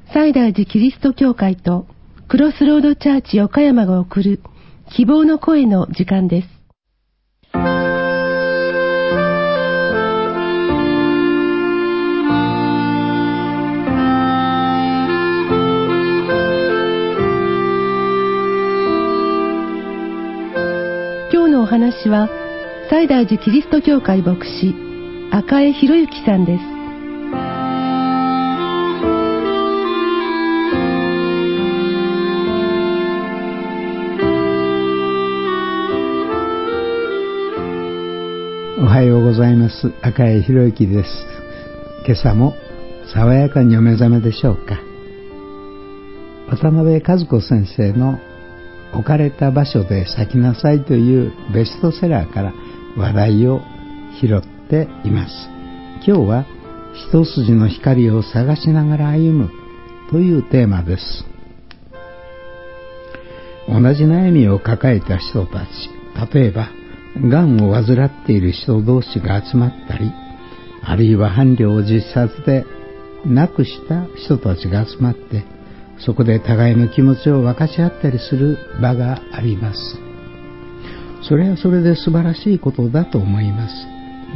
西大寺キリスト教会とクロスロードチャーチ岡山が送る希望の声の時間です。今日のお話は西大寺キリスト教会牧師赤江博之さんです。 おはようございます。赤江博之です。今朝も爽やかにお目覚めでしょうか。渡辺和子先生の置かれた場所で咲きなさいというベストセラーから話題を拾っています。今日は一筋の光を探しながら歩むというテーマです。同じ悩みを抱えた人たち、例えばがんを患っている人同士が集まったり、あるいは伴侶を自殺で亡くした人たちが集まって、そこで互いの気持ちを分かち合ったりする場があります。それはそれで素晴らしいことだと思います。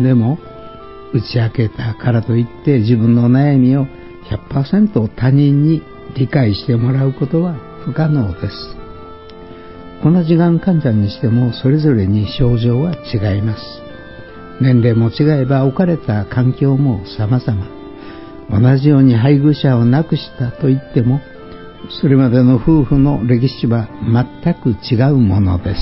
でも、打ち明けたからといって自分の悩みを 100% 他人に理解してもらうことは不可能です。同じがん患者にしてもそれぞれに症状は違います。年齢も違えば置かれた環境も様々。同じように配偶者を亡くしたといっても、それまでの夫婦の歴史は全く違うものです。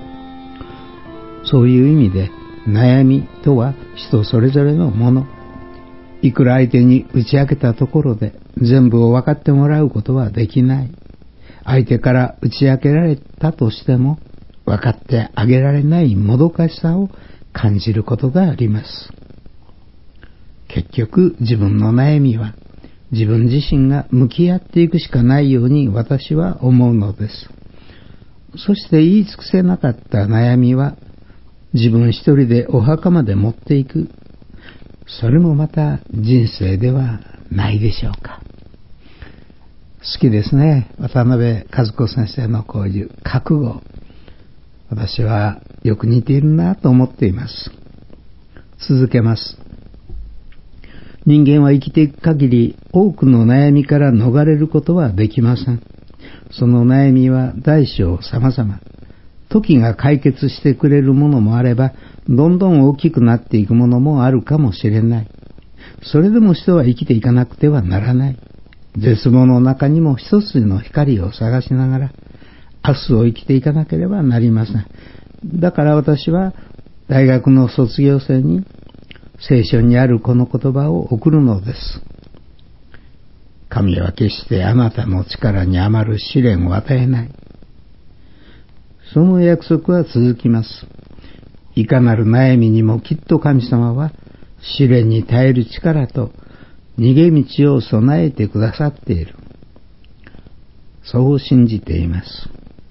そういう意味で悩みとは人それぞれのもの。いくら相手に打ち明けたところで全部を分かってもらうことはできない。相手から打ち明けられたとしても分かってあげられないもどかしさを感じることがあります。結局自分の悩みは自分自身が向き合っていくしかないように私は思うのです。そして言い尽くせなかった悩みは自分一人でお墓まで持っていく。それもまた人生ではないでしょうか。好きですね。渡辺和子先生のこういう覚悟。私はよく似ているなと思っています。続けます。人間は生きていく限り多くの悩みから逃れることはできません。その悩みは大小様々。時が解決してくれるものもあれば、どんどん大きくなっていくものもあるかもしれない。それでも人は生きていかなくてはならない。絶望の中にも一筋の光を探しながら、明日を生きていかなければなりません。だから私は大学の卒業生に聖書にあるこの言葉を送るのです。神は決してあなたの力に余る試練を与えない。その約束は続きます。いかなる悩みにもきっと神様は試練に耐える力と逃げ道を備えてくださっている。そう信じています。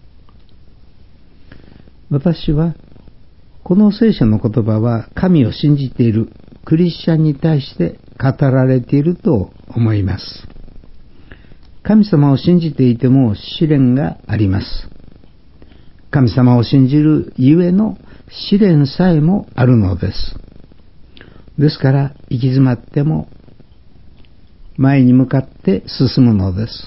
私はこの聖書の言葉は神を信じているクリスチャンに対して語られていると思います。神様を信じていても試練があります。神様を信じるゆえの試練さえもあるのです。ですから行き詰まっても前に向かって進むのです。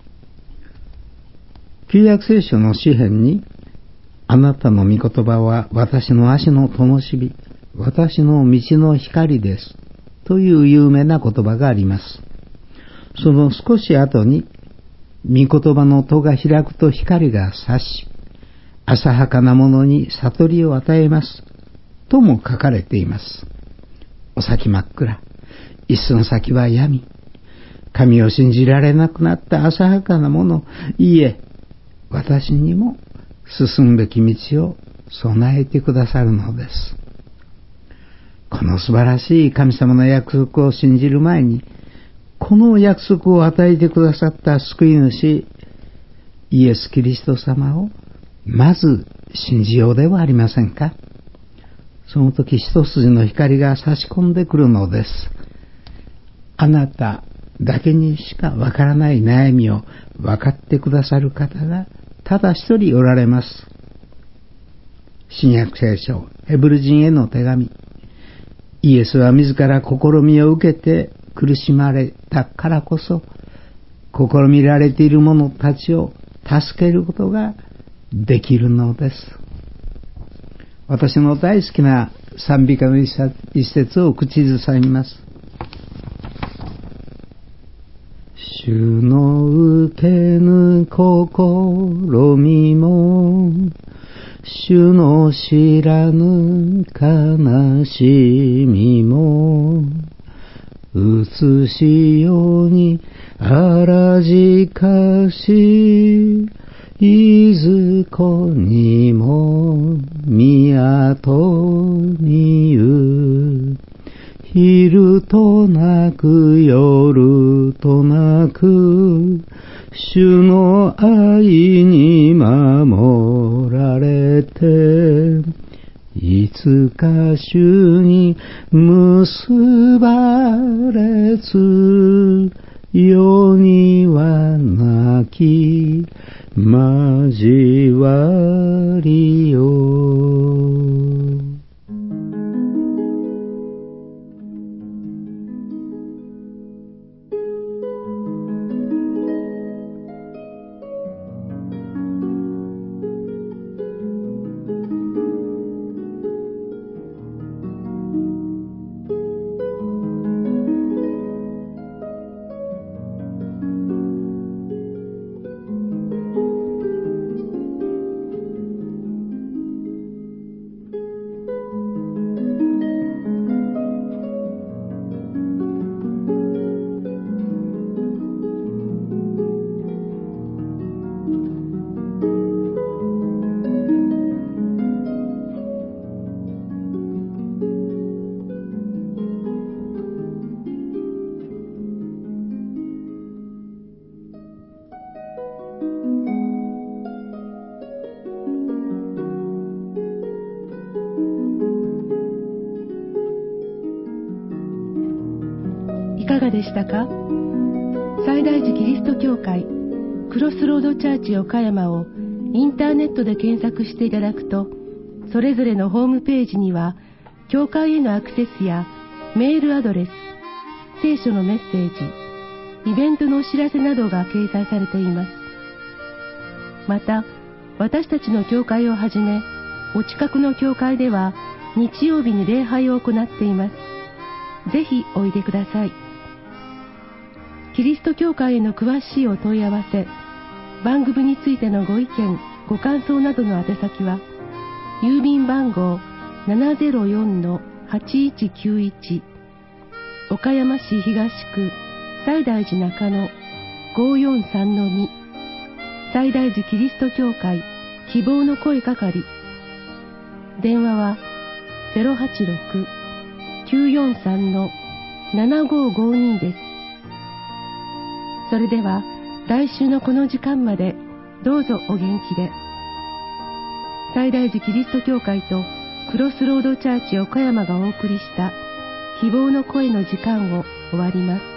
旧約聖書の詩編に、あなたの御言葉は私の足の灯火、私の道の光ですという有名な言葉があります。その少し後に、御言葉の戸が開くと光が差し、浅はかなものに悟りを与えますとも書かれています。お先真っ暗、一寸先は闇。神を信じられなくなった浅はかなもの、いいえ、私にも進むべき道を備えてくださるのです。この素晴らしい神様の約束を信じる前に、この約束を与えてくださった救い主、イエス・キリスト様をまず信じようではありませんか。その時一筋の光が差し込んでくるのです。あなた、 だけにしかわからない悩みを分かってくださる方がただ一人おられます。新約聖書ヘブル人への手紙。イエスは自ら試みを受けて苦しまれたからこそ、試みられている者たちを助けることができるのです。私の大好きな賛美歌の一節を口ずさみます。主の受けぬ試みも、主の知らぬ悲しみも、映しように荒じかし、いずこにも港にう、昼となく夜となく、主の愛に守られて、いつか主に結ばれつ、世にはなき交わりよ。 いかがでしたか？西大寺キリスト教会クロスロードチャーチ岡山をインターネットで検索していただくと、それぞれのホームページには教会へのアクセスやメールアドレス、聖書のメッセージ、イベントのお知らせなどが掲載されています。また、私たちの教会をはじめ、お近くの教会では日曜日に礼拝を行っています。ぜひおいでください。キリスト教会への詳しいお問い合わせ、番組についてのご意見、ご感想などの宛先は、郵便番号 704-8191 岡山市東区西大寺中野 543-2 西大寺キリスト教会希望の声係。電話は 086-943-7552 です。それでは来週のこの時間までどうぞお元気で。西大寺キリスト教会とクロスロードチャーチ岡山がお送りした希望の声の時間を終わります。